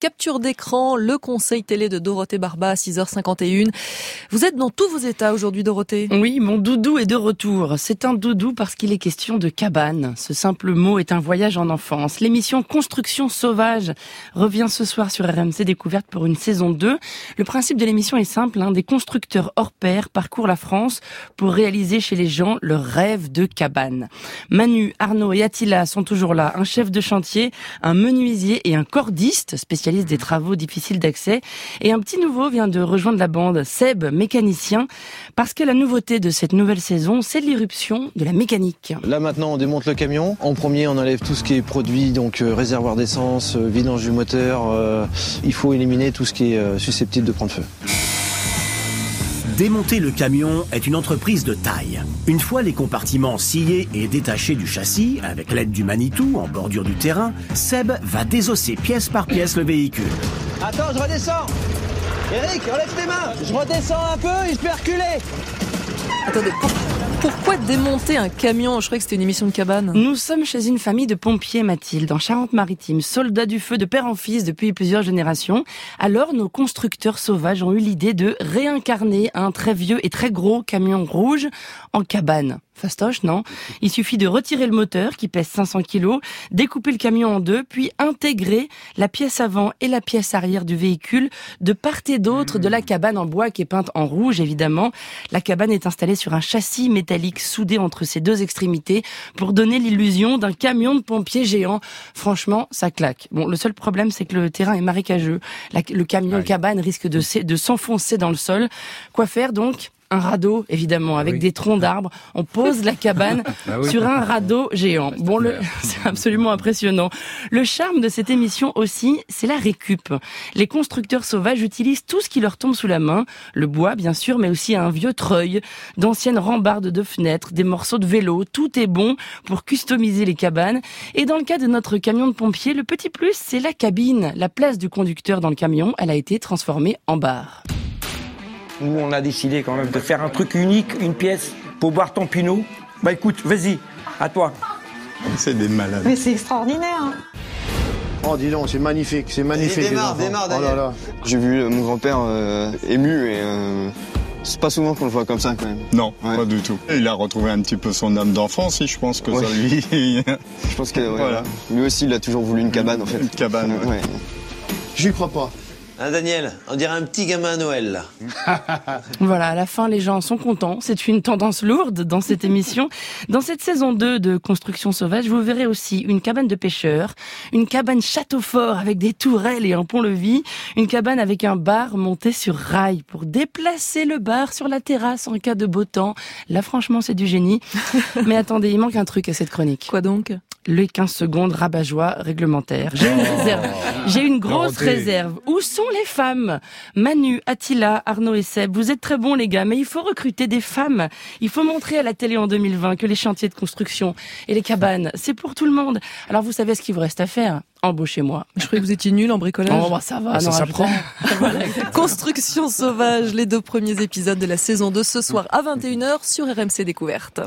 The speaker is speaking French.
capture d'écran, le conseil télé de Dorothée Barba à 6h51. Vous êtes dans tous vos états aujourd'hui, Dorothée. Oui, mon doudou est de retour. C'est un doudou parce qu'il est question de cabane. Ce simple mot est un voyage en enfance. L'émission Construction sauvage revient ce soir sur RMC Découverte pour une saison 2. Le principe de l'émission est simple, des constructeurs hors pair parcourent la France pour réaliser chez les gens leur rêve de cabane. Manu, Arnaud et Attila sont toujours là. Un chef de chantier, un menuisier et un cordiste, spécialiste des travaux difficiles d'accès. Et un petit nouveau vient de rejoindre la bande, Seb, mécanicien, parce que la nouveauté de cette nouvelle saison, c'est l'irruption de la mécanique. Là maintenant, on démonte le camion. En premier, on enlève tout ce qui est produit, donc réservoir d'essence, vidange du moteur. Il faut éliminer tout ce qui est susceptible de prendre feu. Démonter le camion est une entreprise de taille. Une fois les compartiments sciés et détachés du châssis, avec l'aide du Manitou en bordure du terrain, Seb va désosser pièce par pièce le véhicule. Attends, je redescends. Eric, relève tes mains. Je redescends un peu et je peux reculer. Attendez, pourquoi démonter un camion ? Je croyais que c'était une émission de cabane. Nous sommes chez une famille de pompiers, Mathilde, en Charente-Maritime, soldats du feu de père en fils depuis plusieurs générations. Alors, nos constructeurs sauvages ont eu l'idée de réincarner un très vieux et très gros camion rouge en cabane. Fastoche, non ? Il suffit de retirer le moteur, qui pèse 500 kilos, découper le camion en deux, puis intégrer la pièce avant et la pièce arrière du véhicule de part et d'autre de la cabane en bois qui est peinte en rouge, évidemment. La cabane est installée sur un châssis métallique soudé entre ses deux extrémités pour donner l'illusion d'un camion de pompiers géant. Franchement, ça claque. Bon, le seul problème, c'est que le terrain est marécageux. Le camion cabane risque de s'enfoncer dans le sol. Quoi faire, donc ? Un radeau, évidemment, avec des troncs d'arbres. On pose la cabane sur un radeau géant. Bon, c'est absolument impressionnant. Le charme de cette émission aussi, c'est la récup. Les constructeurs sauvages utilisent tout ce qui leur tombe sous la main. Le bois, bien sûr, mais aussi un vieux treuil, d'anciennes rambardes de fenêtres, des morceaux de vélo. Tout est bon pour customiser les cabanes. Et dans le cas de notre camion de pompiers, le petit plus, c'est la cabine. La place du conducteur dans le camion, elle a été transformée en bar. Nous, on a décidé quand même de faire un truc unique, une pièce, pour boire ton pinot. Bah écoute, vas-y, à toi. C'est des malades. Mais c'est extraordinaire. Oh dis donc, c'est magnifique, c'est magnifique. Démarre, Daniel. Oh là là. J'ai vu mon grand-père ému et c'est pas souvent qu'on le voit comme ça quand même. Non, pas du tout. Il a retrouvé un petit peu son âme d'enfance et je pense que ça lui... Je pense que voilà. Lui aussi, il a toujours voulu une cabane en fait. Une cabane, ouais. J'y crois pas. Daniel, on dirait un petit gamin à Noël, là. Voilà, à la fin, les gens sont contents. C'est une tendance lourde dans cette émission. Dans cette saison 2 de Construction sauvage, vous verrez aussi une cabane de pêcheurs, une cabane château fort avec des tourelles et un pont-levis, une cabane avec un bar monté sur rail pour déplacer le bar sur la terrasse en cas de beau temps. Là, franchement, c'est du génie. Mais attendez, il manque un truc à cette chronique. Quoi donc ? Les 15 secondes rabat-joie réglementaire. J'ai une réserve. J'ai une grosse réserve. Où sont les femmes ? Manu, Attila, Arnaud et Seb, vous êtes très bons les gars, mais il faut recruter des femmes. Il faut montrer à la télé en 2020 que les chantiers de construction et les cabanes, c'est pour tout le monde. Alors vous savez ce qu'il vous reste à faire ? Embauchez-moi. Je croyais que vous étiez nuls en bricolage. Oh, bah, ça va. Ça s'apprend. Voilà. Construction sauvage, les 2 premiers épisodes de la saison 2 ce soir à 21h sur RMC Découverte.